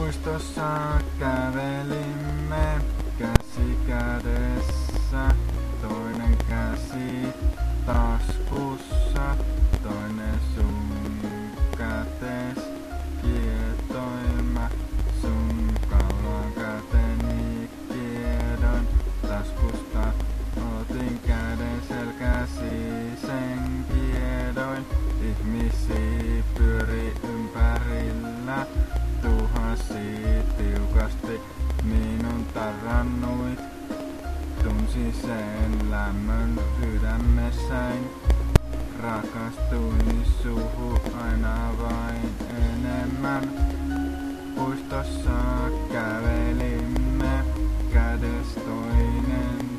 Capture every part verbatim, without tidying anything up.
Puistossa kävelimme käsi kädessä, toinen käsi taskussa, toinen sun kätes kietoima, sun kaulan käteni kiedon taskusta. Otin käden selkäsi sen kiedoin, ihmisiä pyöri ympärillä. Tuhasi tiukasti minun tarannuit, tunsin sen lämmön sydämessäin. Rakastuin suhu aina vain enemmän. Puistossa kävelimme kädes toinen.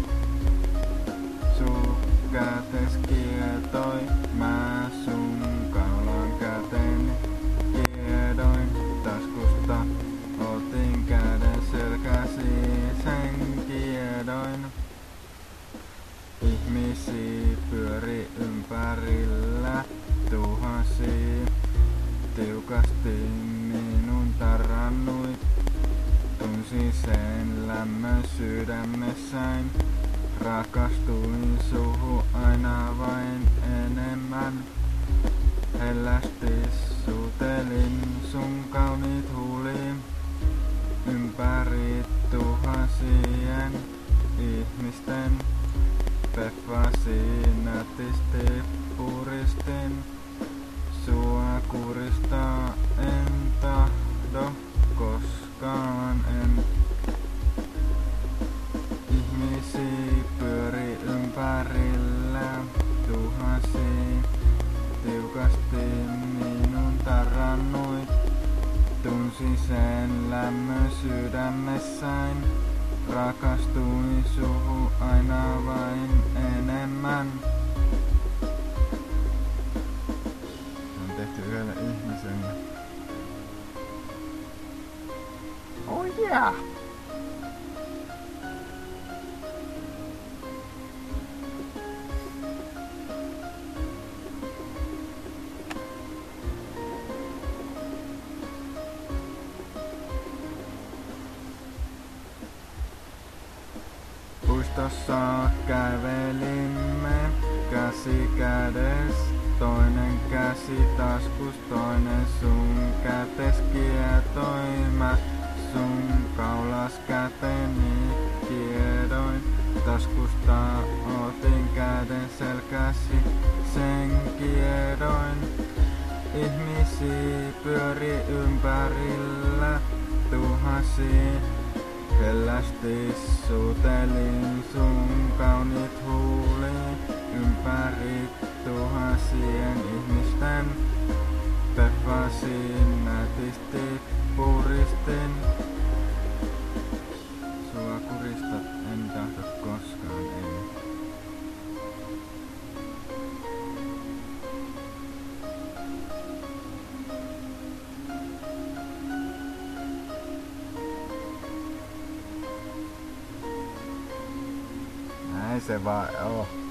Sun kätes kietoi, mä sun kaulan käteni kiedoin taskusta. Otin käden selkäsi sen kiedoin. Ihmisiä pyöri ympärillä, tuhasi tiukasti minun tarannuit. Tunsin sen lämmön sydämessäin. Rakastuin suhu aina vain enemmän. Hellästi suutelin sun kauniit huuliin. Ympäri tuhansien ihmisten peffasin nätisti puristin. Sua kuristaa en tahdo koskaan en. Ihmisiä pyöri ympärillä, tuhasi tiukasti minun tarannuit. Tunsin sen lämmön sydämessäin. Rakastuin suhu aina vain enemmän. On tehty yhdelle ihmiselle. Oh yeah! Puistossa kävelimme käsi kädes, toinen käsi taskus, toinen sun kätes kietoi. Mä sun kaulas käteni kiedoin taskusta. Otin käden selkäsi sen kiedoin. Ihmisiä pyöri ympärillä, tuhasi. Hellästi suutelin sun kauniit huuliin. Ympäri tuhansien ihmisten peffasin nätisti puristin. Sua kuristat en tahdo koskaan en. Näin se vaan oo.